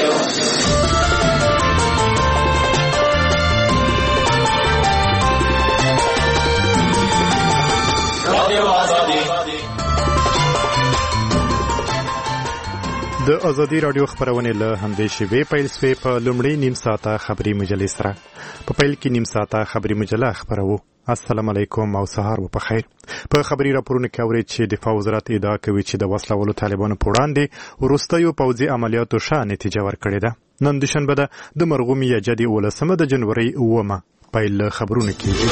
د ازادي رادیو خبرونه له همدې شیبې پیل شوې. په لومړۍ نیم ساعته خبري مجلې سره په پیل کې نیم ساعته خبري مجله خبرو. السلام علیکم او سهار و په خیر. په خبري راپورونه کې اورئ چې دفاع وزارت ادعا کوي چې د وسلوالو طالبانو په وړاندې وروستیو پوځي عملیاتو ښه نتیجه ورکړې ده. نن دوشنبه ده د مرغومي یا جدي 18 د جنوري 9 پیل خبرونه کېږي.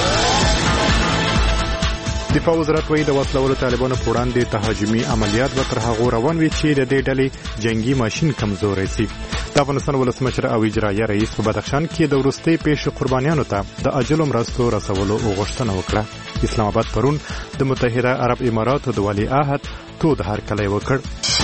دفاع وزارت وایي د وسلوالو طالبانو په وړاندې تهاجمي عملیات به تر هغو روان وي چې د دې ډلې جنگي ماشین کمزوری سي. د افغانستان ولسمشر او اجرایه رئیس په بدخشان کې د وروستۍ پیښې قربانیانو ته د اجلو مرستو رسولو غوښتنه وکړه. اسلام آباد پرون د متحده عرب اماراتو د ولیعهد تود هرکلی وکړ.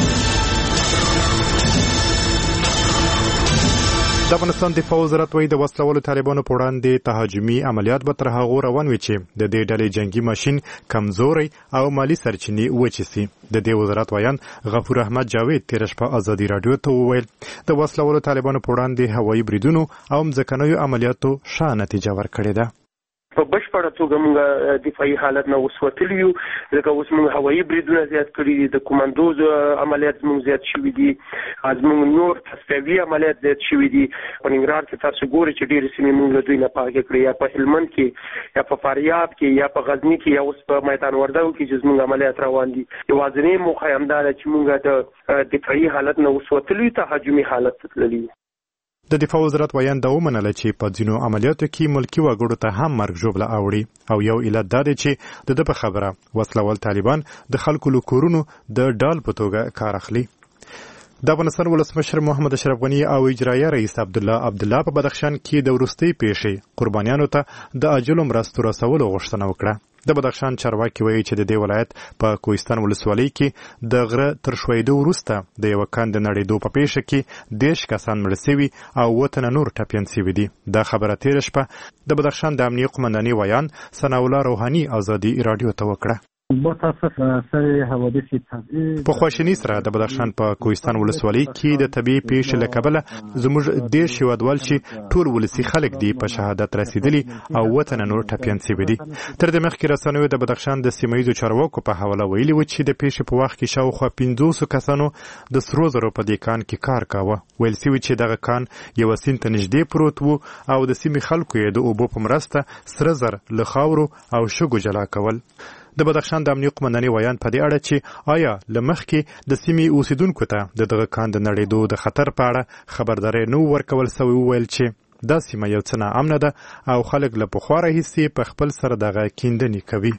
د افغانستان دفاع وزارت وایي د وسلوالو طالبانو په وړاندې تهاجمي عملیات به تر هغو روان وي چې د دې ډلې جنگي ماشین کمزوری او مالی سرچینې وچې سي. د دې وزارت وایان غفور احمد جاوید تېره شپه ازادي راډیو ته وویل د وسلوالو طالبانو په وړاندې هوایي بریدونو او مځکنیو عملیاتو ښه نتیجه ورکړې ده. په بشپړه توګه موږ دفاعي حالت نه وسوتلی یو، ځکه اوس موږ هوایي بریدونه زیات کړي دي، د کماندوز عملیات موږ زیات شوي دي، زموږ نور تصفیوي عملیات زیات شوي دي. په ننګرهار کې تاسو ګورئ چې ډېرې سیمې موږ له دوی نه پاکې کړې، یا په هلمند کې یا په فاریاب کې یا په غزني کې یا اوس په میدان وردګو کې چې زموږ عملیات روان دي. یوازینۍ موخه یې همدا ده چې موږ د دفاعي حالت نه وسوتلی تهاجمي حالت ته تللي. د دفاع وزارت وایان دا ومنله چې په ځینو عملیاتو کې ملکی وګړو ته هم مرګ ژوبله اوړي او یو علت دا دی چې د ده په خبره وسلوال طالبان د خلکو له کورونو د ډال په توګه کار اخلي. د افغانستان ولسمشر محمد اشرف غني او اجرایه رئیس عبدالله په بدخشان کې د وروستۍ پیښې قربانیانو ته د اجلو مرستو رسولو غوښتنه وکړه. د بدخشان چارواکي وایي چې د دې ولایت په کوهستان ولسوالۍ کې د غره تر ښویېدو وروسته د یوه کان د نړېدو په پیښه کې 10 کسان مړه سوي او 7 تنه نور ټپیان سوي دي. دا خبره تېره شپه د بدخشان د امنیې قمندانۍ ویان ثناءالله روحاني ازادي راډیو ته وکړه. په خواشینۍ سره د بدخشان په کوهستان ولسوالۍ کې د طبیعي پیښې له کبله زموږ 10 هیوادوال چې ټول ولسي خلک دي په شهادت رسیدلي او 7 تنه نور ټپیان سوي دي. تر دې مخکې رسنیو د بدخشان د سیمه ییزو چارواکو په حواله ویلي و چې د پیښې په وخت کې شاوخوا 500 کسانو د سرو زرو په دې کان کې کار کاوه. ویل سوي چې دغه کان یوه سیند ته نږدې پروت و او د سیمې خلکو یې د اوبو په مرسته سره زر له خاورو او شګو جلا کول. د بدخشان د امنیې قمندانۍ ویان په دې اړه چې آیا له مخکې د سیمې اوسیدونکو ته د دغه کان د نړېدو د خطر په اړه خبرداری نه ورکول سوی، وویل چې دا سیمه یو څه ناامنه ده او خلک له پخوا راهیسې په خپل سره دغه کیندنې کوي.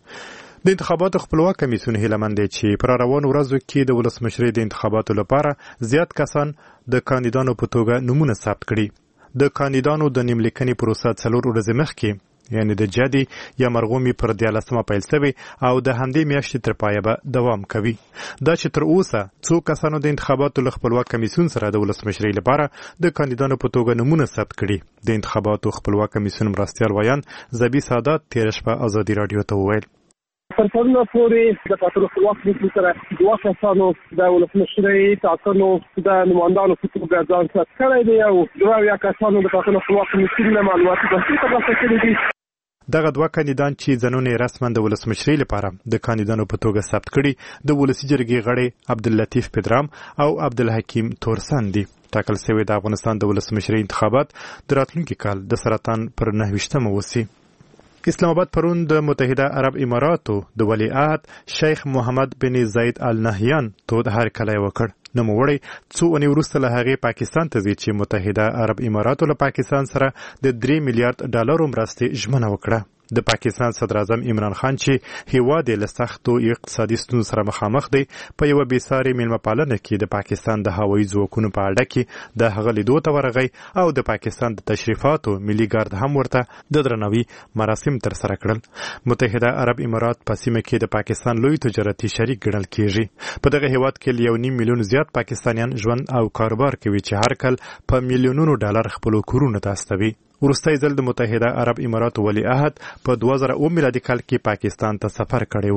د انتخاباتو خپلواک کمیسیون هیله مند دی چې پر روانو ورځو کې د ولسمشرۍ د انتخاباتو لپاره زیات کسان د کاندیدانو په توګه نومونه ثبت کړي. د کاندیدانو د نیملیکنې پروسه 4 ورځې مخکې یعنی د جدي یا مرغومي پر 14 پیل شوی او د همدې میاشتې تر پایه به دوام کوي. دا چې تر اوسه څو کسانو د انتخاباتو له خپلواک کمیسیون سره د ولسمشرۍ لپاره د کاندیدانو په توګه نومونه ثبت کړي. د انتخاباتو خپلواک کمیسیون مرستیال ویان زبی سادات تېره شپه ازادي راډیو ته وویل تر پرونه پورې د پاترو خپلواک کمیسیون سره 2 کسانو د ولسمشرۍ ټاکنو د نمایندانو په توګه ځان ثبت کړی دی او 2 کسانو د پاترو خپلواک کمیسیون له معلوماتي بحث ترلاسه کړي دي. دغه 2 کاندیدان چې ځانونه رسما د ولسمشرۍ لپاره د کاندیدانو په توګه ثبت کړي د ولسی جرګې غړي عبداللطیف پدرام او عبدالحکیم تورسن دي. ټاکل شوی د افغانستان د ولسمشرۍ انتخابات د راتلونکي کال د سرطان پر 29 وسی. اسلام آباد پرون د متحده عرب اماراتو د ولیعهد شیخ محمد بن زاید آل نهیان تود هرکلی وکړ. نوموړی څو اونۍ وروسته له هغې پاکستان ته ځي چې متحده عرب اماراتو له پاکستان سره د 3 میلیارډ ډالرو مرستې ژمنه وکړه. د پاکستان صدر اعظم عمران خان چې هیواد له سختو اقتصادي ستونزو سره مخامخ دی په یو بېساري میلمه پالنه کې د پاکستان د هوایي ځواکونو په اړه کې د هغه لیدو ته ورغی او د پاکستان د تشریفاتو ملي ګارد هم ورته د درناوي مراسم ترسره کړل. متحده عرب امارات په سیمه کې د پاکستان لوی تجارتي شریک ګڼل کیږي. په دغه هیواد کې 1.5 میلیون زیات پاکستانیان ژوند او کاروبار کوي چې هر کال په میلیونونو ډالر خپل کورونه ته استوي. وروستی ځل د متحده عرب اماراتو ولیعهد په 2009 میلادي کال کې پاکستان ته سفر کړی و.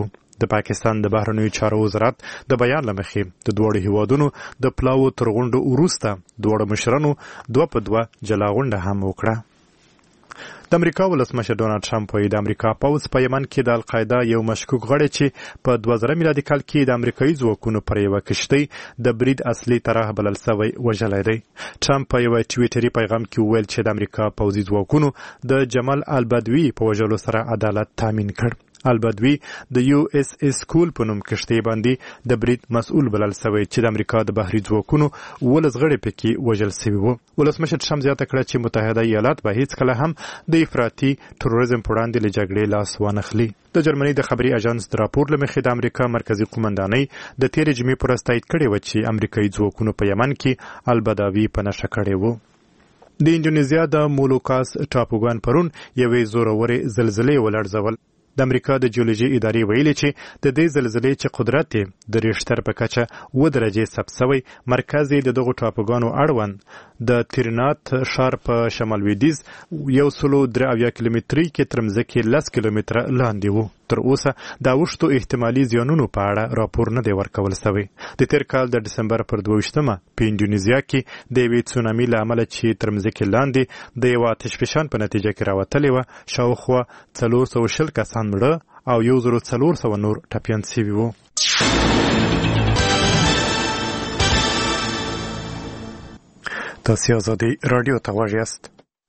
د پاکستان د بهرنیو چارو وزارت د بیان له مخې د دواړو هیوادونو د پلاو تر غونډو وروسته دواړو مشرانو 2 په 2 جلا غونډه هم وکړه. د امریکا ولسمشر ډونالد ټرمپ وایي د امریکا پوځ په یمن کې د القاعده یو مشکوک غړی چې په 2000 میلادي کال کې د امریکایي ځواکونو پر یوه کشتۍ د برید اصلي طرح بلل سوی وژلی دی. ټرمپ په یوه ټویټري پیغام کې وویل چې د امریکا پوځي ځواکونو د جمال البدوي په وژلو سره عدالت تامین کړ. البدوي د یو اس اس کول په نوم کشتۍ باندې د برید مسؤل بلل سوی چې د امریکا د بحري ځواکونو 12 غړي پکې وژل سوي وو. ولسمشر ټرمپ زیاته کړه چې متحده ایالات به هیڅکله هم د افراطي تروریزم پر وړاندې له جګړې لاس وانخلي. د جرمني د خبري اژانس د راپور له مخې د امریکا مرکزی قومندانۍ د تیرې جمعې پر استایید کړې و چې امریکایي ځواکونو په یمن کې البدوي په نشه کړې وو. د انډونیزیا د مولوکاس ټاپوګان پرون یوې زورورې زلزلې ولړزول. د امریکا د جیولوژي ادارې ویلي چې د دې زلزلې چې قدرت د ریشتر په کچه 2 درجې ثبت شوی مرکز د دغو ټاپوګانو اړوند د ترینات ښار په شمال لویدیځ 173 کیلومتري کې تر مځکې 10 کیلومتره لاندې وو. تر اوسه د اوښتو احتمالي زیانونو په اړه راپور نه دی ورکول شوی. د تیر کال د ډسمبر پر 22مه په انډونیزیا کې د یوې تسونامي له امله چې تر مځکې لاندې د یو آتشفشان په نتیجه کې راوتلې وه شاوخوا 420 کسان مړه او 1400 نور ټپیان شوي وو. تاسو آزادي رادیو ته غوږ یاست.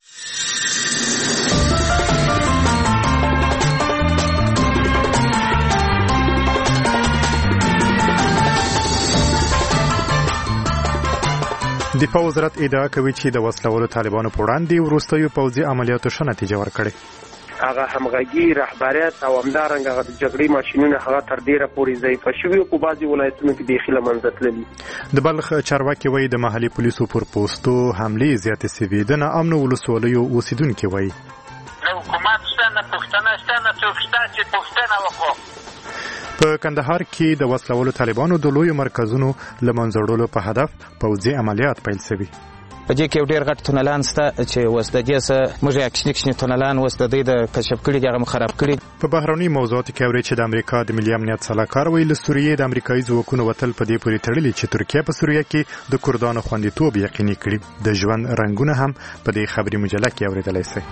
دفاع وزارت ادعا کوي چې د وسلوالو طالبانو په وړاندې وروستیو پوځي عملیاتو ښه نتیجه ورکړې. هغه همغږي رهبریت او همدارنګه هغه د جګړې ماشینونه هغه تر ډیره پورې ضعیفه شوي او په بعضې ولایتونو کې بیخي له منځه تللي. د بلخ چارواکي وایي د محلي پولیسو پر پوستو حملې زیاتې سوي. د ناامنو ولسوالیو اوسیدونکي وایي د حکومت شته نه پوښتنه شته نه څوک شته چې پوښتنه وکړو. په کندهار کې د وسلوالو طالبانو د لویو مرکزونو له منځه وړلو په هدف پوځي عملیات پیل شوي. په دې کې یو ډېر غټ تونلان شته چې اوس د دې څه موږ یې کشنې تونلان اوس د دوی د کشف کړي دي هغه خراب کړي. په بهرني موضوعاتو کې اوري چې د امریکا د ملي امنیت سلاکار ویل له سوریې د امریکایي ځواکونو وتل په دې پورې تړلي چې ترکیه په سوریه کې د کردانو خوندیتوب یقیني کړي. د ژوند رنګونه هم په دې خبري مجله کې اوریدلای شئ.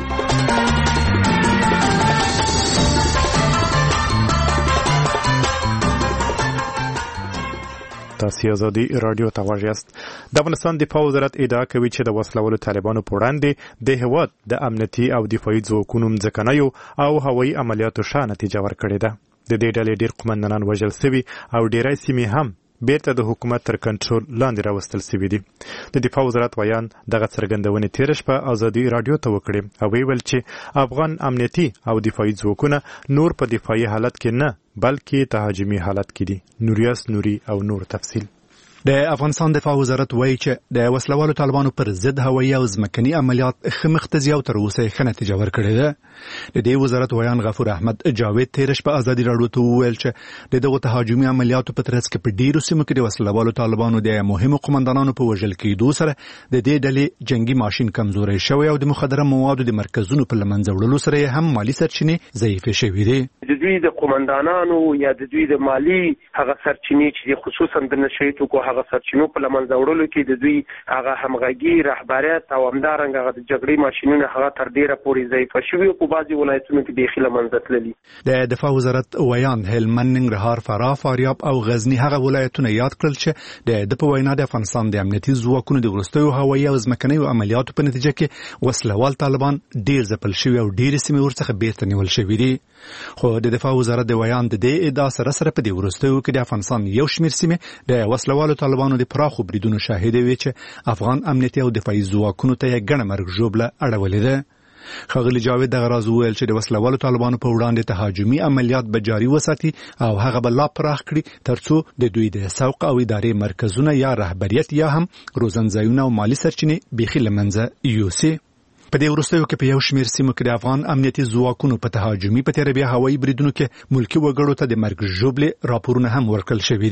تاسو آزادي رادیو ته غوږ یاست. د افغانستان دفاع وزارت ادعا کوي چې د وسلوالو طالبانو په وړاندې د هیواد د امنیتي او دفاعي ځواکونو مځکنیو او هوایي عملیاتو ښه نتیجه ورکړې ده. د دې ډلې ډېر قومندانان وژل شوي او ډېری سیمې هم بیرته د حکومت تر کنټرول لاندې راوستل شوي دي. د دفاع وزارت ویان دغه څرګندونې تېره شپه ازادي رادیو ته وکړې او ویل چې افغان امنیتي او دفاعي ځواکونه نور په دفاعي حالت کې نه بلکې تهاجمي حالت کې دي. نوریاس نوري او نور تفصیل. د افغانستان دفاع وزارت وایي چې د وسلوالو طالبانو پر ضد هوایي او ځمکني عملیات ښه مخته او تر اوسه ښه نتیجه ورکړې ده. د دې وزارت ویان غفور احمد جاوید تېره شپه ازادي راډیو ته وویل چې د دغو تهاجمي عملیاتو په ترڅ کې په ډېرو سیمو کې د وسلوالو طالبانو د مهمو قومندانانو په وژل کېدو سره د دې ډلې جنگي ماشین کمزوری شوی او د مخدره موادو د مرکزونو په له منځه وړلو سره هم مالي سرچینې ضعیفې شوي دي. د دوی د قومندانانو یا د دوی د مالي هغه سرچینې چې خصوصا د نشه توکو هغه سرچینو په لمنځه وړلو کې د دوی هغه همغږي رهبریت او همدارنګه هغه د جګړې ماشینونه هغه تر ډیره پورې ضعیفه شوي او په بعضې ولایتونو کې بیخي له منځه تللي. د دفاع وزارت ویان هلمند، ننګرهار، فراه، فاریاب او غزني هغه ولایتونه یاد کړل چې د په وینا د افغانستان د امنیتي ځواکونو د وروستیو هوایي او ځمکنیو عملیاتو په نتیجه کې وسلوال طالبان ډیر ځپل شوي او ډیرې سیمې ورڅخه بیرته نیول شوي دي. خو د دفاع وزارت د ویان د دې ادعا سره په دې وروستیو کې د افغانستان یو شمېر سیمې د وسلوالو طالبانو د پراخو بریدونو شاهده وي چې افغان امنیتي او دفاعي ځواکونو ته یې ګڼه مرګ ژوبله اړولې ده. ښاغلي جاوید دغه راز وویل چې د وسلوالو طالبانو په وړاندې تهاجمي عملیات به جاري وساتي او هغه به لا پراخ کړي ترڅو د دوی د سوق او ادارې مرکزونه یا رهبریت یا هم روزنځایونه او مالي سرچینې بیخي له منځه یوسي. په دې وروستیو کې په یو شمېر سیمو کې د افغان امنیتي ځواکونو په تهاجمي په تېره بیا هوایي بریدونو کې ملکي وګړو ته د مرګ ژوبلې راپورونه هم ورکړل شوي دي.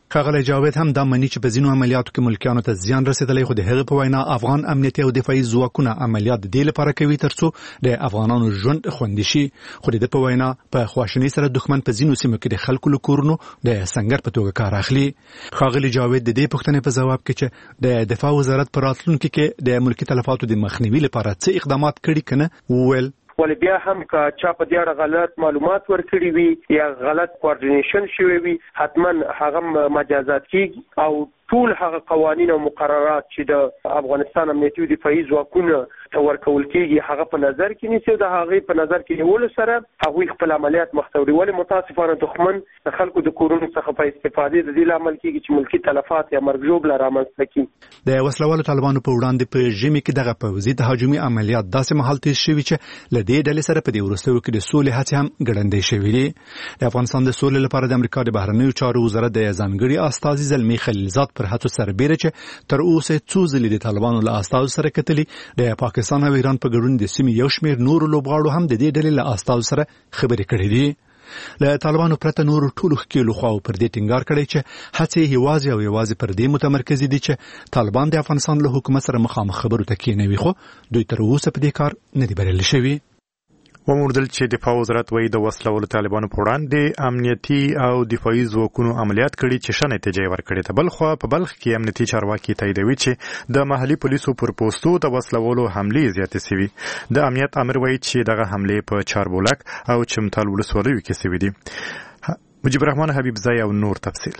ښاغلی جاوید هم دا مني چې په ځینو عملیاتو کې ملکیانو ته زیان رسیدلی، خو د هغې په وینا افغان امنیتي او دفاعي ځواکونه عملیات د دې لپاره کوي ترڅو د افغانانو ژوند خوندي شي. خو د په وینا په خواشینۍ سره دښمن په ځینو سیمو کې د خلکو له کورونو د سنگر په توګه کار اخلي. ښاغلی جاوید د دې پوښتنې په ځواب کې چې د دفاع وزارت په راتلونکي کې د ملکي تلفاتو د مخنیوي لپاره څه اقدامات کړي کنه وویل ولې بیا هم که چا په دې اړه غلط معلومات ورکړي وي یا غلط کوارډینیشن شوی وي حتما هغه مجازات کیږي او ټول هغه قوانین او مقررات چې د افغانستان امنیتي او دفاعي ځواکونه ته ورکول کیږي هغه په نظر کې نیسي. د هغه په نظر کې نیولو سره هغوی خپل عملیات مخته وړي. ولې متاسفانه دښمن د خلکو د کورونو څخه په استفادې د دې لامل کیږي چې ملکي تلفات یا مرګ ژوبله رامنځته کړي. د وسلوالو طالبانو په وړاندې په ژمي کې دغه پوځي تهاجمي عملیات داسې مهال تیز شوي چې له دې ډلې سره په دې وروستیو کې د سولې هڅې هم ګړندۍ شوي دي. د افغانستان د سولې لپاره د امریکا د بهرنیو چارو وزارت د ځانګړي استازي زلمي خلیلزاد پر هڅو سربېره چې تر اوسه څو ځلې د طالبانو له استازو سره کتلي، د پاکستان او ایران په ګډون د سیمې یو شمېر نورو لوبغاړو هم د دې ډلې له استازو سره خبرې کړې دي. له طالبانو پرته نورو ټولو ښکېلو خواو پر دې ټینګار کړی چې هڅې یوازې پر دې متمرکزې دي چې طالبان د افغانستان له حکومت سره مخامخ خبرو ته کېنوي، خو دوی تر اوسه په دې کار نه دي بریالي شوي. وموندل چې دفاع وزارت وایي د وسلوالو طالبانو په وړاندې امنیتي او دفاعي ځواکونو عملیات کړي چې ښه نتیجه ورکړې ده. بلخوا په بلخ کې امنیتي چارواکي تاییدوي چې د محلي پولیسو پر پوستو د وسلوالو حملې زیاتې شوي. د امنیت امر وایي چې دغه حملې په چاربولک او چمتال ولسوالیو کې شوي دي. مجيب الرحمن حبیب زای او نور تفصیل.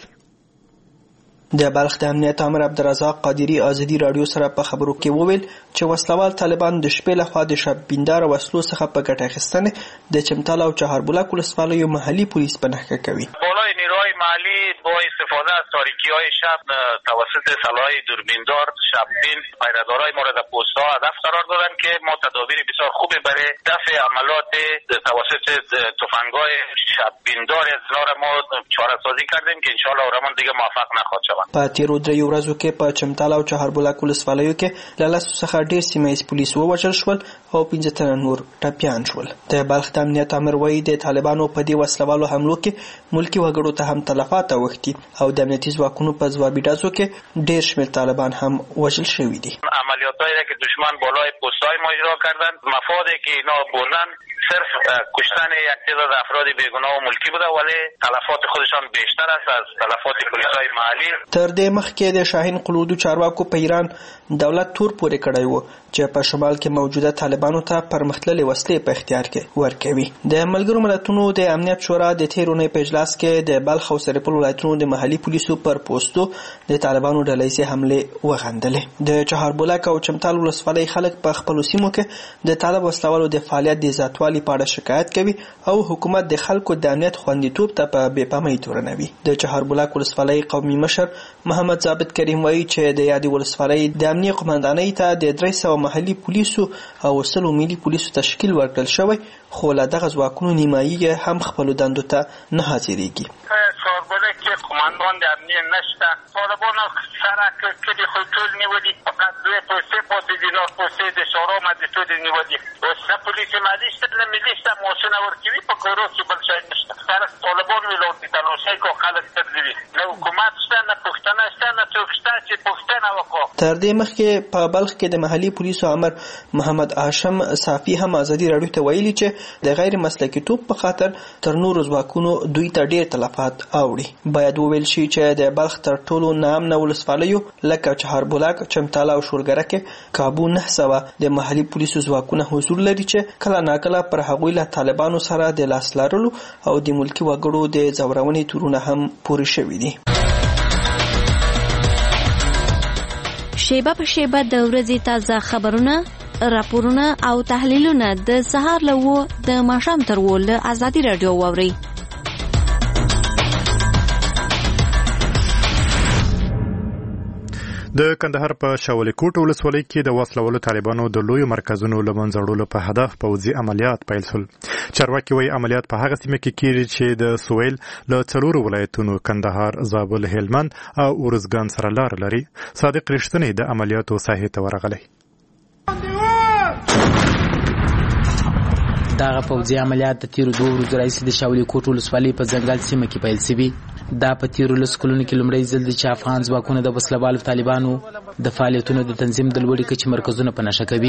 د بلخ د امنیت امر عبدالرزاق قادری ازادي رادیو سره په خبرو کې وویل چې وسلوال طالبان د شپې لخوا د شبیندار وسلو څخه په ګټه اخیستنې د چمتال او چهاربولک ولسوالیو محلي پولیس په نښه کوي. بالای نیروهای محلی با استفاده از تاریکی‌های شب توسط سلاح دوربیندار شببین پیره‌دارای مورد پست‌ها هدف قرار دادند که ما تدابیر بسیار خوبی برای دفع عملات توسط تفنگ‌های شببیندار اصرار ما چاره‌سازی کردیم که انشاءالله اورمان دیگه موفق نخواهد شد. په تیرو دریو ورځو کې په چمتال او چهاربولک ولسوالیو کې له لسو څخه ډېر سیمه ییز پولیس ووژل شول او 15 تنه نور ټپیان شول. د بلخ د امنیت امر وایي د طالبانو په دې وسلوالو حملو کې ملکي وګړو ته هم تلفات اوښتي او د امنیتي ځواکونو په ځوابي ډزو کې ډېر شمېر طالبان هم وژل شوي دي. عملیاتایی که دشمن بالای پست‌های ما اجرا کردند مفادی که اینا بردن صرف کشتن یک تعداد افراد بیگناه و ملکی بوده ولی تلفات خودشان بیشتر است از تلفات پلیسای محلی. تر دې مخکې د شاهین قلودو چارواکو په ایران دولت تور پورې کړی و چې په شمال کې موجوده طالبانو ته پرمختللې وسلې په اختیار کې ورکوي. د ملګرو ملتونو د امنیت شورا د تیر اونۍ په اجلاس کې د بلخ او سرپل ولایتونو د محلي پولیسو پر پوستو د طالبانو ډلهییزې حملې وغندلې. د چهاربولک او چمتال ولسوالۍ خلک په خپلو سیمو کې د طالب وسلوالو د فعالیت د زیاتوالي په اړه شکایت کوي او حکومت د خلکو د امنیت خوندیتوب ته په بې پامۍ تورنوي. د چهاربولک ولسوالۍ قومي مشر محمد ثابت کریم وایي چې د یادې ولسوالۍ د امنیه قمندانۍ ته د 300 محلي پولیسو او 100 ملي پولیسو تشکیل ورکړل شوی، خو له دغه ځواکونو نیمایي هم خپلو دندو ته نه حاضرېږي. چهاربولک کې قماندان د امنیه نشته. طالبانو سرک کلي خو ټول نیولي، فقط 2 پوستې پاتې دي. دا پوستې د شورا مجلسو د نیولي. اوس نه پولیس ملي شته نه ملي شته، معاشونه ورکوي په کورو کې بل شی نشته. سره طالبان ویلوړي تلاشۍ کو خلک تدوي نه حکومت شته نه پښتنه شته نه څوک شته چې پښتنه وکړو. تر دې مخکې په بلخ کې د محلي پولیسو امر محمد هاشم صافي هم ازادي راډیو ته ویلي چې د غیر مسلکي توپ په خاطر تر نورو ځواکونو دوی ته ډېر تلفات اوړي. باید وویل شي چې د بلخ تر ټولو ناامنه ولسوالیو لکه چهاربولک، چمتال او شورګره کې کابو 900 د محلي پولیسو ځواکونه حضور لري چې کله ناکله پر هغوی له طالبانو سره د لاس لرلو او د ملکي وګړو د ځورونې تورونه هم پورې شوي دي. شیبه په شیبه د ورځې تازه خبرونه، راپورونه او تحلیلونه د سهار له 9 د ماښام تر 10 له ازادي راډیو واورئ. د کندهار په شاولې کوټ ولسوالۍ کې د وسلوالو طالبانو د لویو مرکزونو له منځه وړلو په هدف پوځي عملیات پیل شول. چارواکي وایي عملیات په هغه سیمه کې کېږي چې د سویل له 4 ولایتونو کندهار، زابل، هلمند او ارزګان سره لار لري. صادق رښتینی د عملیاتو ساحې ته ورغلی. دغه پوځي عملیات د تیرو 2 ورځو راهیسې د شاولي کوټ ولسوالۍ په ځنګل سیمه کې پیل شوي. دا په تیرو 10 کلونو کې لومړی ځل دی چې افغان ځواکونه د وسلوالو طالبانو د فعالیتونو د تنظیم د لوړې کچې مرکزونه په نښه کوي.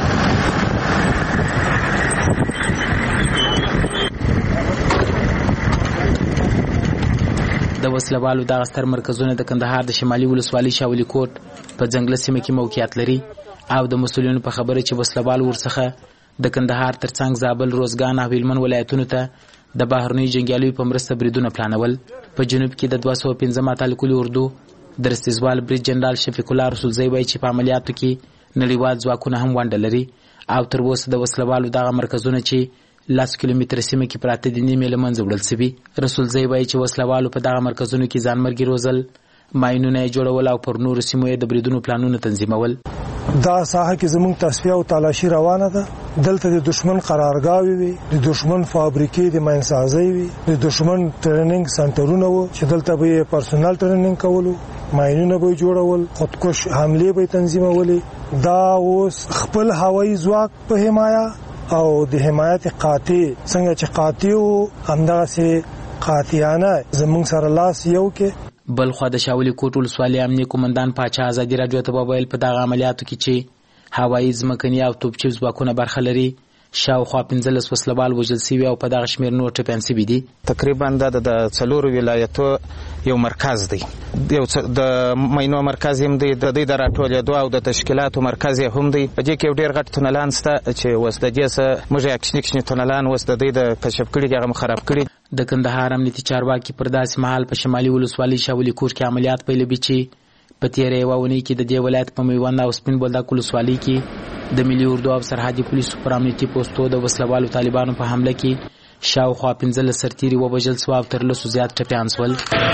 د وسلوالو دغه ستر مرکزونه د کندهار د شمالي ولسوالۍ شاولي کوټ په ځنګل سیمه کې موقعیت لري او د مسؤلینو په خبره چې وسلوالو ورڅخه د کندهار ترڅنګ زابل، روزګان او هلمند ولایتونو ته د بهرنیو جنګیالیو په مرسته بریدونه پلانول. په جنوب کې د 215 اتلکلي اردو د رستیزوال برید جنرال شفیق الله رسولزی وایي چې په عملیاتو کې نړیوال ځواکونه هم ونډه لري او تر اوسه د وسلوالو دغه مرکزونه چې 10 کیلومتره سیمه کې پراته دي نیمې له منځه وړل شوي. رسولزی وایي چې وسلوالو په دغه مرکزونو کې ځانمرګي روزل، ماینونه یې جوړول او پر نورو سیمو یې د بریدونو پلانونه تنظیمول. دا ساحه کې زموږ تصفیه او تلاشي روانه ده. دلته د دشمن قرارګاوي وي، د دشمن فابریکې د ماینسازي وي، د دشمن ټریننګ سنټرونه وو چې دلته به پرسونل ټریننګ کولو، ماینونه به جوړول، خودکش حمله به تنظیمولې. دا اوس خپل هوایي ځواک په حمایه او د حمایت قاطع څنګه چې قاطع همدغه سي قاطعانه زموږ سره لاس یو کې. بل خو د شاولي کوټ ولسوالۍ امنیه قومندان پاچا ازادي راډیو ته وویل په دغه عملیاتو کې چې هوایي، ځمکني او توپچیز ځواکونه برخه لري، شاوخوا 15 وسلوال وژل شوي او په دغه شمېر نور ټپیان شوي دي. تقریبا دا د 4 ولایتو یو مرکز دی، یو د ماینو مرکز هم دی، د دې د راټولېدو او د تشکیلاتو مرکز هم دی. په دې کې یو ډېر غټ تونلان شته چې اوس د دې څه موږ اکشنیکشن تونلان اوس د دې د کشف کړي هغه خراب کړي. د کندهار امنیتي چارواکي پر داسې مهال په شمالي ولسوالۍ شاولي کوټ کې عملیات پیلوي چې په تیره یوه اونۍ کې د دې ولایت په میوند او سپین بولدک ولسوالۍ کې د ملي اردو او سرحدي پولیسو پر امنیتي پوستو د وسلوالو طالبانو په حمله کې شاوخوا 15 سرتیري ووژل سوه او تر 100 زیات ټپیان شول.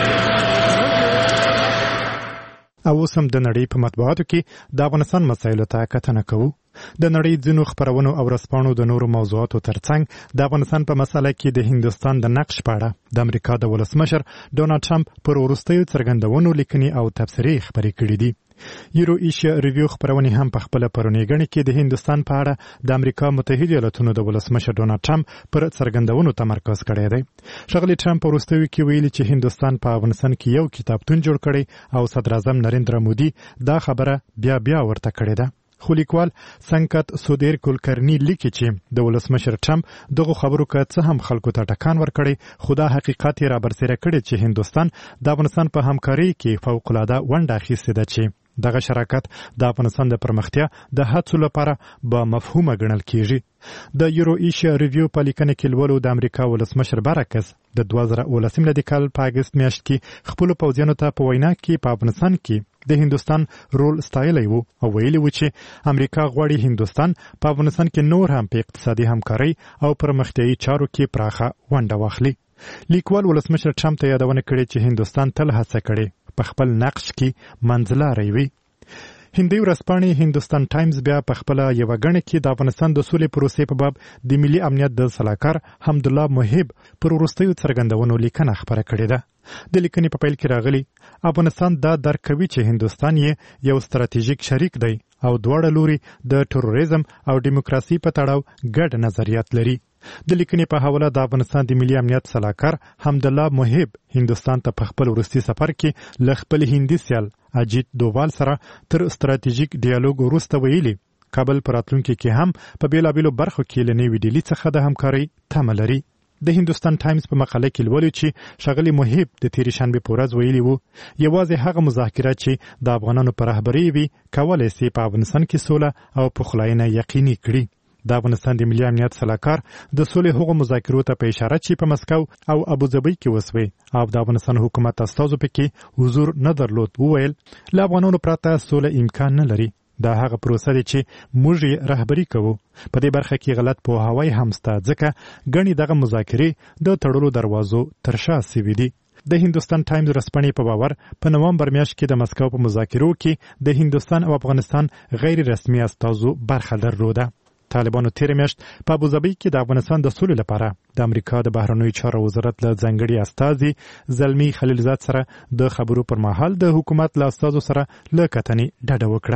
او اوس هم د نړۍ په مطبوعاتو کې د افغانستان مسایلو ته کتنه کوو. د نړۍ ځینو خپرونو او رسپاڼو د نورو موضوعاتو ترڅنګ د افغانستان په مسله کې د هندوستان د نقش په اړه د امریکا د ولسمشر ډونالډ ټرمپ پر وروستیو څرګندونو لیکنې او تبصرې خپرې کړې دي. یورو ایشیا ریویو خپرونې هم په خپله پرونۍ ګڼې کې د هندوستان په اړه د امریکا متحده ایالاتونو د ولسمشر ډونالډ ټرمپ پر څرګندونو تمرکز کړی دی. ښاغلي ټرمپ په وروستیو کې ویلي چې هندوستان په افغانستان کې یو کتابتون جوړ کړی او صدر اعظم نریندرا مودي دا خبره بیا ورته کړې ده. خو لیکوال سنکت سودیر کلکرنی لیکي چې د ولسمشر ټرمپ دغه خبرو که څه هم خلکو ته ټکان ورکړي، خو دا حقیقت یې رابرسېره کړی چې هندوستان د افغانستان په همکارۍ کې فوق‌العاده ونډه اخیستې ده چې دغه شراکت د افغانستان د پرمختیا د هڅو لپاره به مفهومه ګڼل کیږي. د یورو ایشیا ریویو په لیکنه کې لولو د امریکا ولسمشر برعکس د 2019 میلادي کال په اګست میاشت کې خپلو پوځیانو ته په وینا کې په افغانستان کې د هندوستان رول ستایلی و او ویلي و چې امریکا غواړي هندوستان په افغانستان کې نور هم په اقتصادي همکارۍ او پرمختیایي چارو کې پراخه ونډه واخلي. لیکوال ولسمشر ټرمپ ته یادونه کړې چې هندوستان تل هڅه کړې په خپل نقش کې منځلاری وي. هندي ورځپاڼې هندوستان ټایمز بیا په خپله یوه ګڼه کې د افغانستان د سولې پروسې په باب د ملي امنیت د سلاکار حمدالله محب پر وروستیو څرګندونو لیکنه خپره کړې ده. د لیکنې په پیل کې راغلي افغانستان دا درک کوي چې هندوستان یې یو ستراتیژیک شریک دی او دواړه لوري د تروریزم او دیموکراسي په تړاو ګډ نظریات لري. د لیکنې په حواله د افغانستان د ملي امنیت سلاکار حمدالله محب هندوستان ته په خپل وروستي سفر کې له خپل هندي سیال اجیت دووال سره تر ستراتیژیک ډیالوګ وروسته ویلي کابل په راتلونکي کې هم په بیلابیلو برخو کې له نوې ډیلي څخه د همکارۍ تمه لري. د هندوستان ټایمز په مقاله کې لولو چې ښاغلي محب د تېرې شنبې په ورځ ویلي وو یوازې هغه مذاکرات چې د افغانانو په رهبرۍ وي کولی سي په افغانستان کې سوله او پخلاینه یقیني کړي. د افغانستان د ملي امنیت سلاکار د سولې هغو مذاکرو ته په اشاره چې په مسکو او ابوظبي کې وسوي او د افغانستان حکومت استازو پکې حضور نه درلود وویل له افغانانو پرته سوله امکان نه لري. دا هغه پروسه ده چې موږ یې رهبري کوو. په دې برخه کې غلط پوهاوی هم شته ځکه ګڼې دغه مذاکرې د تړلو دروازو تر شا سوي دي. د هندوستان ټایمز ورځپاڼې په باور په نومبر میاشت کې د مسکو په مذاکرو کې د هندوستان او افغانستان غیر رسمي استازو برخه درلوده. طالبانو تیر میاشت په ابوظبي کې د افغانستان د سولې لپاره د امریکا د بهرنیو چارو وزارت له ځانګړي استازي زلمي خلیلزاد سره د خبرو پر مهال د حکومت له استازو سره له کتنې ډډه وکړه.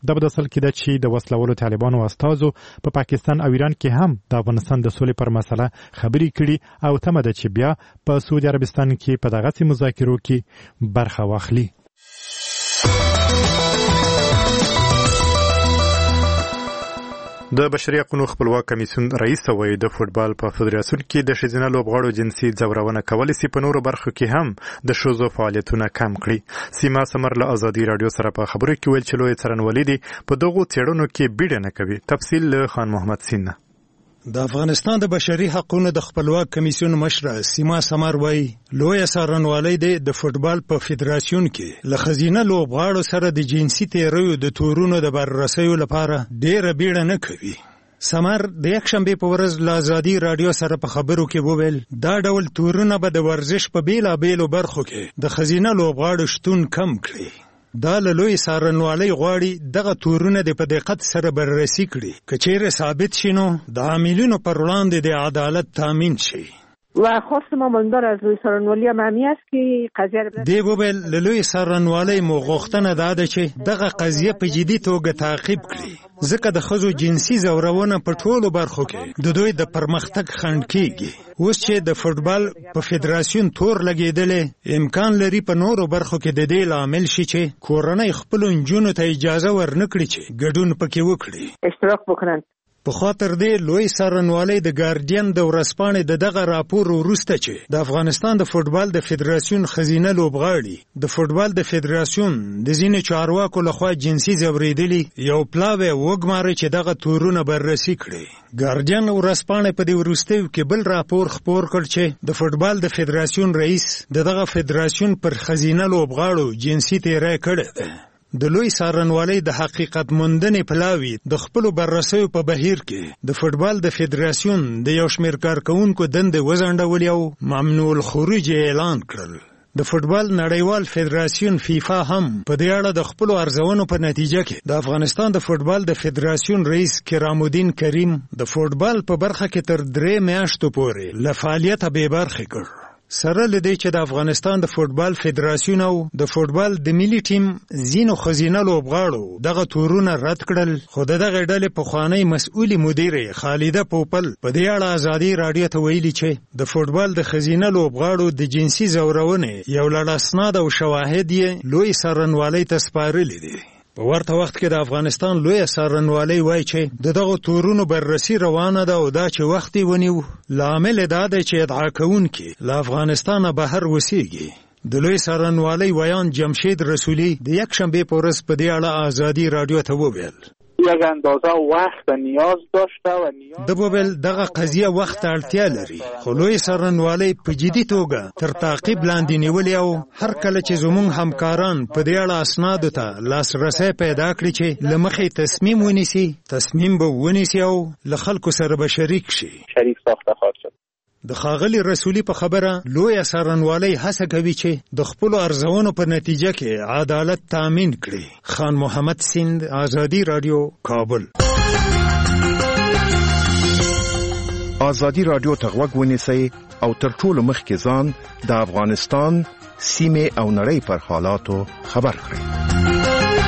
د بدسل کې د چې د وسلوالو طالبانو استازو په پاکستان او ایران کې هم د افغانستان د سولې پر مسله خبرې کړي او تمه ده چې بیا په سعودي عربستان کې په دغه مذاکرو کې برخه واخلي. د بشري حقوقو خپلواک کمیسیون رئیس وایي د فوتبال په فدراسیون کې د ښځینه لوبغاړو جنسي ځورونه کولی شي په نورو برخو کې هم د ښځو فعالیتونه کم کړي. سیما سمر له ازادي رادیو سره په خبرو کې ویل چې لوی څارنوالي دي په دغو څېړنو کې بیړه نه کوي. تفصیل له خان محمد سینه. د افغانستان د بشري حقوقو د خپلواک کمیسیون مشره سیما سمر وایي لوی څارنوالي د فوتبال په فدراسیون کې له ښځینه لوبغاړو سره د جنسي تیریو د تورونو د بررسیو لپاره ډېره بیړه نه کوي. سمر د یکشنبه په ورځ له ازادي رادیو سره په خبرو کې وویل دا ډول تورونه به د ورزش په بیلابیلو برخو کې د ښځینه لوبغاړو شتون کم کړي. دا له لوی څارنوالۍ غواړي دغه تورونه د په دقت سره بررسي کړي که چیرې ثابت شي نو د عاملینو پر وړاندې د عدالت تامین شي. و خواست ما ماندار از لوی څارنوالي هم همین است که قضیه را دی وویل له لوی څارنوالۍ مو غوښتنه دا ده چې دغه قضیه په جدي توګه تعقیب کړي ځکه د ښځو جنسي ځورونه په ټولو برخو کې د دوی د پرمختګ خنډ کیږي. اوس چې د فوتبال په فدراسیون تور لګېدلې امکان لري په نورو برخو کې د دې لامل شي چې کورنۍ خپلو نجونو ته اجازه ورنکړي چې ګډون پکې وکړي اشتراک وکړي. په خاطر دې لوی څارنوالۍ د ګارډین د ورځپاڼې د دغه راپور وروسته چې د افغانستان د فوتبال د فدراسیون ښځینه لوبغاړي د فوتبال د فدراسیون د ځینې چارواکو لخوا جنسي ځورېدلي یو پلاوی وګماري چې دغه تورونه بررسي کړي. ګارډین ورځپاڼې په دې وروستیو کې بل راپور خپور کړ چې د فوتبال د فدراسیون رئیس دغه فدراسیون پر ښځینه لوبغاړو جنسي تیری کړی دی. د لوی څارنوالۍ د حقیقت موندنې پلاوی د خپلو بررسیو په بهیر کې د فوتبال د فدراسیون د یو شمېر کارکوونکو دندې وځنډولې او ممنوع الخروج اعلان کړل. د فوتبال نړیوال فدراسیون فیفا هم په دې اړه د خپلو ارزونو په نتیجه کې د افغانستان د فوتبال د فدراسیون رئیس کرام الدین کریم د فوتبال په برخه کې تر 3 میاشتو پورې له فعالیته بې برخې کړ. سره لدی چې د افغانستان د فوتبال فدراسیون او د فوتبال د ملي ټیم ځینو ښځینه لوبغاړو دغه تورونه رد کړل خو دغه ډلې پخوانی مسؤلې مدیرې خالده پوپل په دې اړه ازادي رادیو ته ویلي چې د فوتبال د ښځینه لوبغاړو د جنسي ځورونې یو لړ اسناد او شواهد یې لوی څارنوالۍ ته سپارلي دي. په ورته وخت کې د افغانستان لوی څارنوالۍ وایي چې دغه تورونو بررسي روانه ده او دا چې وخت یې ونیو لامل دا دی چې ادعا کوونکي له افغانستانه بهر اوسېږي. د لوی څارنوالۍ ویان جمشید رسولي د یکشنبه په ورځ په دې اړه ازادي رادیو ته وویل یک اندازه وقت نیاز داشته و نیاز د بوبل دغه قضیه وخت اړتیا لري خو لوی څارنوالۍ په جدي توګه تر تعقیب لاندې نیولې او هر کله چې زموږ همکاران په دې اړه اسنادو ته لاسرسی پیدا کړي چې له مخې تصمیم ونیسي تصمیم به ونیسي او له خلکو سره به شریک شي. شریک ساخته خواهد شد. د ښاغلي رسولي په خبره لوی څارنوالۍ هڅه کوي چې د خپلو ارزونو په نتیجه کې عدالت تامین کړي. خان محمد سیند، ازادي رادیو، کابل. ازادي رادیو ته غوږ ونیسئ او تر ټولو مخکې ځان د افغانستان سیمې او نړۍ پر حالاتو خبر کړئ.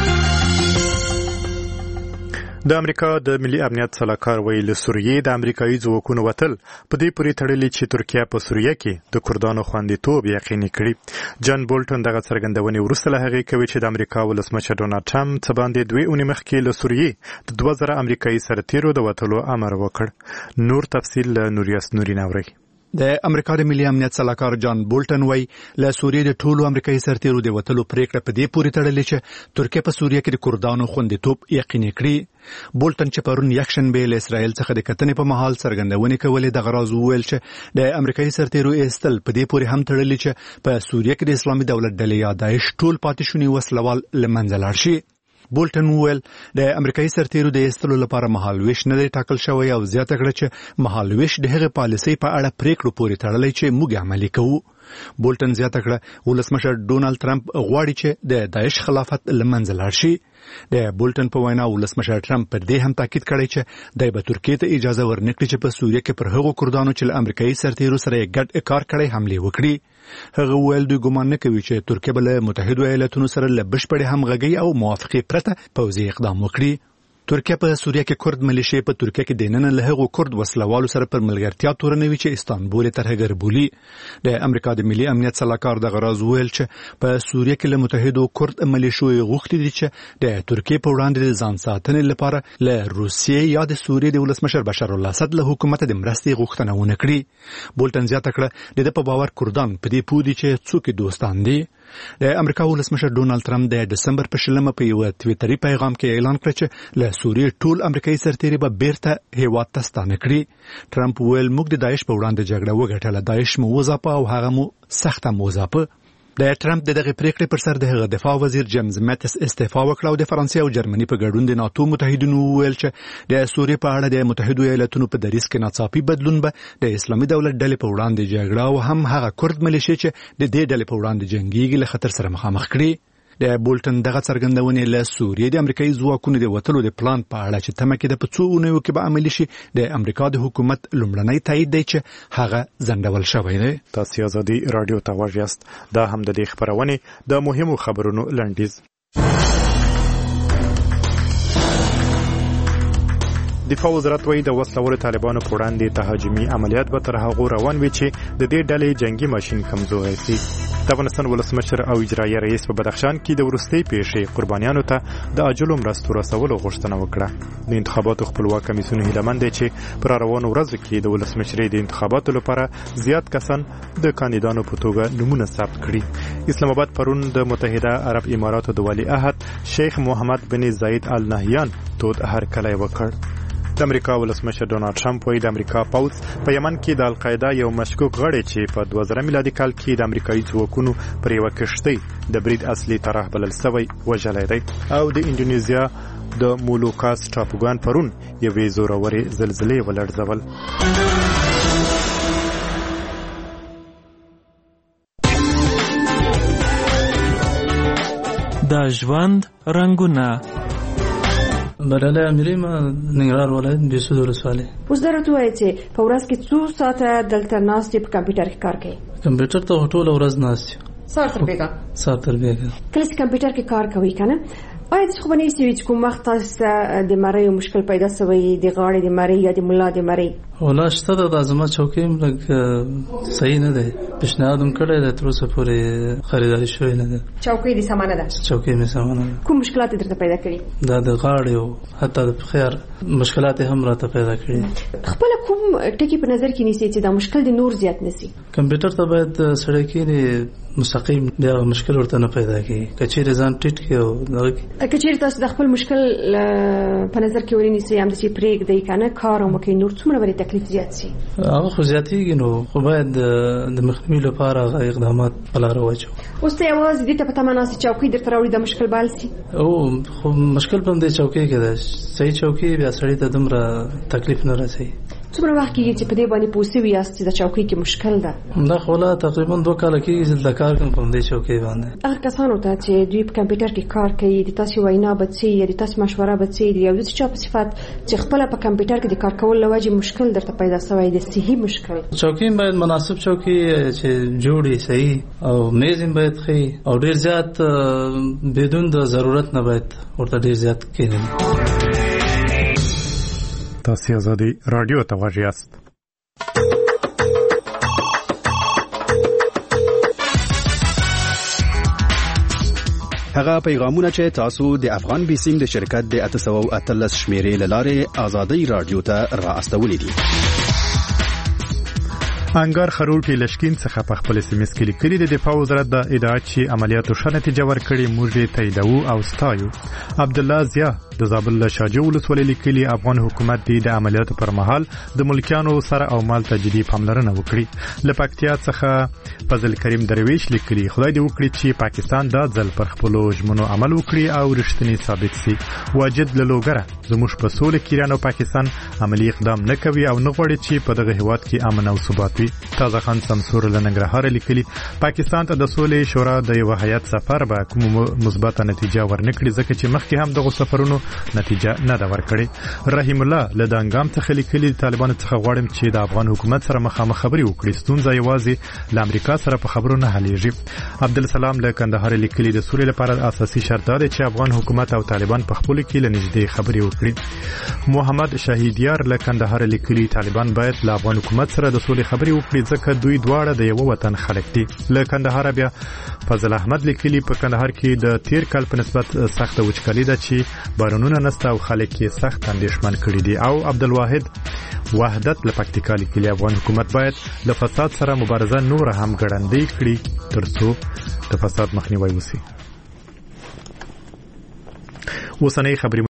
د امریکا د ملي امنیت سلاکار ویل سوریې د امریکایي ځواکونو وتل په دې پورې تړلي چې ترکیه په سوریه کې د کردانو خوندیتوب یقیني کړي. جان بولټن دغه څرګندونې وروسته له هغې کوي چې د امریکا ولسمشر ډونالډ ټرمپ څه باندې 2 اونۍ مخکې له سوریې د 2000 امریکایي سرتیرو د وتلو امر وکړ. نور تفصیل له نوریاس نوري نوري. د امریکا د ملي امنیت سلاکار جان بولټن وایي له سوریې د ټولو امریکایي سرتیرو د وتلو پریکړه په دې پورې تړلې چې ترکیه په سوریه کې د کردانو خوندیتوب یقیني کړي. بولټن چې پرون یکشنبه له اسرائیل څخه د کتنې په مهال څرګندونې کولې د غراز وویل چې د امریکایي سرتیرو ایستل په دې پورې هم تړلې چې په سوریه کې د اسلامي دولت ډلې یا داعش ټول پاتې شوني وسلوال له منځه لاړ شي. بولټن وویل د امریکایي سرتیرو د ایستلو لپاره مهالویش نه دی ټاکل شوی او زیاته کړه چې مهالویش د هغې پالیسۍ په اړه پریکړو پورې تړلی چې موږ عملي کوو. بولټن زیاته کړه ولسمشر ډونالډ ټرمپ غواړي چې د داعش خلافت له منځه لاړ شي. د بولټن په وینا ولسمشر ټرمپ پر دې هم تاکید کړی چې دی به ترکیې ته اجازه ورنکړي چې په سوریه کې پر هغو کردانو چې له امریکایي سرتیرو سره یې ګډ کار کړی حملې وکړي. هغه ویل دوی ګمان نه کوي چې ترکیه به له متحده ایالاتونو سره له بشپړې همغږۍ او موافقې پرته پوځي اقدام وکړي. ترکیه په سوریه کې کورد ملیشې په ترکیه کې دننه له هغو کورد وسلوالو سره پر ملګرتیا تورنوي چې استانبول ته هغربولي. د امریکا د ملي امنیت سلاکار د غراز ویل چې په سوریه کې له متحده کورد ملیشو غوښتي دي چې د ترکیه په وړاندې د ځان ساتنې لپاره له روسیې یا د سوریې د ولسمشر بشار الاسد له حکومت د مرستې غوښتنه ونه کړي. بولټن زیاته کړه د په باور کردان په دې پوه دي چې څوک دوستان دي. د امریکا ولسمشر ډونالد ټرمپ د دسمبر په 20 په یو تویټري پیغام کې اعلان کړ چې له سوریې ټول امریکایي سرتیري به بیرته هیواد ته ستانه کړي. ټرمپ ویل موږ د داعش په وړاندې جګړه وګټله، داعش مو وځاپه او هغه مو سخته موځاپه. د ټرمپ دغه پریکړې پر سر د هغه دفاع وزیر جیمز ماتس استعفا وکړه او د فرانسې او جرمني په ګډون د ناتو متحدینو ویل چې د سوریې په اړه د متحده ایالاتونو په دریځ کې ناڅاپي بدلون به د اسلامي دولت ډلې په وړاندې جګړه او هم هغه کورد ملیشې چې د دې ډلې په وړاندې جنگيږي له خطر سره مخامخ کړي. د بولټن دغه څرګندونې له سوریې د امریکایي ځواکونو د وټلو د پلان په اړه چې تمه کېده په څو اونیو کې به عملي شي د امریکا د حکومت لومړنی تایید دی چې هغه ځنډول شوی دی. تاسو ازادي رادیو ته واجیاست. دا هم د دې خبرونه د مهمو خبرونو لنډیز. دفاع وزارت وایي د وسلوالو طالبانو په وړاندې تهاجمي عملیات به تر هغو روان وي چې د دې ډلې جنگي ماشين کمزوري شي. د افغانستان ولسمشر او اجرایي رئیس په بدخشان کې د ورستۍ پیښې قربانیانو ته د اجلو مرستو رسولو غوښتنه وکړه. د انتخاباتو خپلواک کمیسیون هیله مند دی چې پر روانو ورځو کې د ولسمشرۍ د انتخاباتو لپاره زیات کسان د کاندیدانو په توګه نمونه ثبت کړي. اسلام آباد پرون د متحده عرب اماراتو د ولی عهد شیخ محمد بن زاید ال نهیان تود هرکلی وکړ. د امریکا ولسمشر ډونالد ټرمپ وایي د امریکا پوځ په یمن کې د القاعده یو مشکوک غړی چې په 2000 میلادي کال کې د امریکایي ځواکونو پر یوه کشتۍ د برید اصلي طرح بلل شوی وژلی دی. او د انډونیزیا د مولوکاس ټاپوګان پرون یوې زورورې زلزلې ولړزول. د ژوند رنګونه بلاله امیری ما ننګرهار ولایت بیسود ولسوالۍ. اوس درته وایي چې په ورځ کې څو ساعته دلته ناست په کمپیوټر کې کار کوي؟ کمپیوټر ته ټول ورځ ناست ساعت تر بیګا کله چې کمپیوټر کې کار کوي کنه آیا څه خو نه چې کوم وخت تاسو د مری مشکل پیدا شوی د غاړې د مری یا د مولا د مری ولا شته د ازمه چوکۍ لګ صحیح نه ده پیشنهاد هم کړی د تر اوسه پورې خریداري شوی نه ده. چوکۍ د سامان ده؟ چوکۍ می سامان ده. کوم مشکلات درته پیدا کړي؟ دا د غاړې او حتی د خیر مشکلات هم راته پیدا کړي. خپل کوم ټکی په نظر کې نیسي چې دا مشکل د نور زیات نسی؟ کمپیوټر ته باید سړی کې مستقیم بیا مشکل ورته نه پیدا کیږي. کچېر ځان ټیټ کې او کچېر تاسو د خپل مشکل په نظر کې ورنیسي هم چې پریک دی کنه کار او مکه نور څومره ورته تکلیف زیات شي؟ هغه خو زیاتېږي نو خو باید د مخنیوي لپاره اقدامات په لار واچو. اوس ته یوازې دې ته په تمه ناسي چوکۍ درته راوړي د مشکل بال سي؟ او خو مشکل په دې چوکۍ کې ده. صحیح چوکۍ بیا سړی ته دومره تکلیف نه رسي. څومره وخت کېږي چې په دې باندې پوسوي یاست چې د چوکۍ کې مشکل ده؟ دا خو لا تقریبا 2 کال کېږي چې د کار کوم په دې چوکۍ باندې. هغه کسانو ته چې دوی په کمپیوټر کې کار کوي د تاسو وینا بچي یا د تاسو مشوره بچي دی یو څه په صفات چې خپل په کمپیوټر کې د کار کول لوجه مشکل درته پیدا شوی دی صحیح مشکل. چوکۍ باید مناسب چوکۍ چې جوړي صحیح او میز باید ښه او ډیر زیات بدون د ضرورت نه باید ورته ډیر زیات کېنه. تاسو ازادي رادیو ته واجیاست. هغه پیغامونه چې تاسو د افغان بیسیم د شرکت د 813 شمیرې لاره آزادي رادیو ته را استولې دي. انګار خرول کې لشکین څخه په خپل سیمس کې لیکلي د دفاع وزارت د ادعا چې عملیاتو ښه نتیجه ورکړې موږ تاییدو او ستایو. عبد الله ضیا د زابل له شاجو ولسوالۍ لیکلي افغان حکومت د عملیاتو پر مهال د ملکیانو سره او مال ته جدي پاملرنه وکړي. له پکتیا څخه فضل کریم درویش لیکلي خدای دې وکړي چې پاکستان دا ځل پر خپل ژمنو عمل وکړي او رښتینی ثابت شي. واجد لوګره زموږ په سولې کې ایران او پاکستان عملی اقدام نه کوي او نه غواړي چې په دغه هیواد کې امن او ثبات وي. تازه خان سمسور له ننګرهار لیکلي پاکستان ته د سولې شورا د یو هیئت سفر به کوم مثبت نتیجه ورنکړي ځکه چې مخکې هم دغه سفرونو نتیجه نه ده ورکړې. رحیم الله له دانګام څخه لیکلي طالبانو څخه غواړم چې د افغان حکومت سره مخامخ خبرې وکړي. ستونزه یوازې له امریکا سره په خبرو نه حلیږي. عبدالسلام له کندهار لیکلي د سولې لپاره اساسي شرط دی چې افغان حکومت او طالبان په خپل کې له نږدې خبرې وکړي. محمد شهیدیار له کندهار لیکلي طالبان باید له افغان حکومت سره د سولې خبرې وکړي ځکه دوی دواړه د یو وطن خلک دي. له کندهار بیا فضل احمد لیکلي په کندهار کې د تیر کال په نسبت سخت وچکالي ده چې بارانونه نشته او خلک یې سخت اندېښمن کړي دي. او عبدالواحد وحدت له پکتیکا لیکلي افغان حکومت باید له فساد سره مبارزه نور هم ګړندۍ کړي ترڅو د فساد مخنیوی وشي. اوسنۍ خبرې